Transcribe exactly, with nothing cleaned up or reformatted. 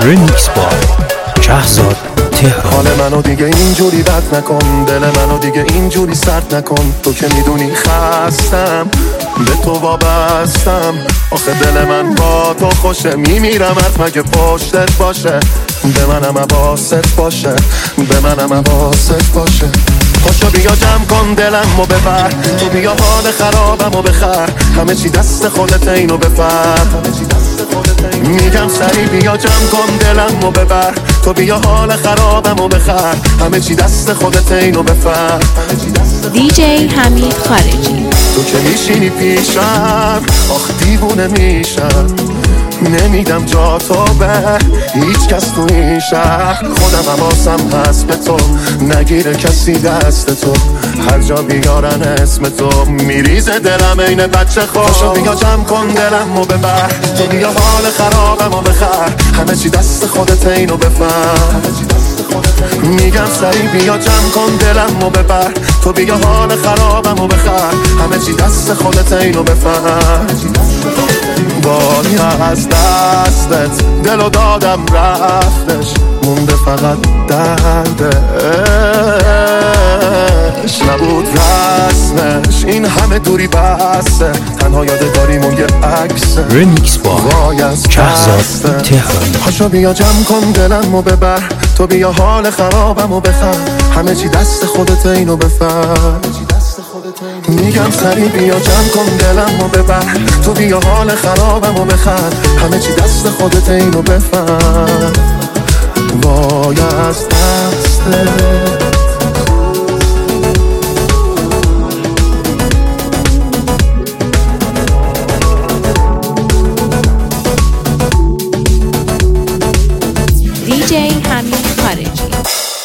ریمیکس بای شهرزاد تهران. حال منو دیگه اینجوری بد نکن، دل منو دیگه اینجوری سرد نکن. تو که میدونی خستم، به تو وابستم. آخه دل من با تو خوشه، میمیرم حرف مگه پشتت باشه. به منم حواست باشه، به منم حواست باشه. پاشو بیا جمع کن دلمو ببر، تو بیا حال خرابمو بخر. همه چی دست خودت اینو بفر. میگم سری بیا جمع کن دلمو ببر، تو بیا حال خرابمو بخر. همه چی دست خودت اینو بفر. دی جی حمید خارجی. تو که میشینی پیشم آخ دیوونه میشم، نمیدم جا تو به هیچ کس تو این شهر. خودم حواسم هست به تو، نگیره کسی دست تو. هر جا بیارن اسم تو میریزه دلم اینه بچه خود. پاشو بیا جمع کن دلمو ببر، تو بیا حال خرابمو بخر. همه چی دست خودت اینو بفهم. میگم سری بیا جمع کن دلمو ببر، تو بیا حال خرابمو بخر. همه چی دست خودت اینو بفهم. باری از دستت دلو دادم رفتش، مونده فقط دردش. نبود رسمش این همه دوری بسته، تنها یادگاریمون یه عکسه. ریمیکس بای شهرزاد تهران. پاشو بیا جمع کن دلمو ببر، تو بیا حال خرابمو بخر. همه چی دست خودت اینو بفهم. میگم سری بیا جمع کن دلمو ببر، تو بیا حال خرابمو بخر. همه چی دست خودت اینو بفهم. وای از دستت دی جی حمید خارجی.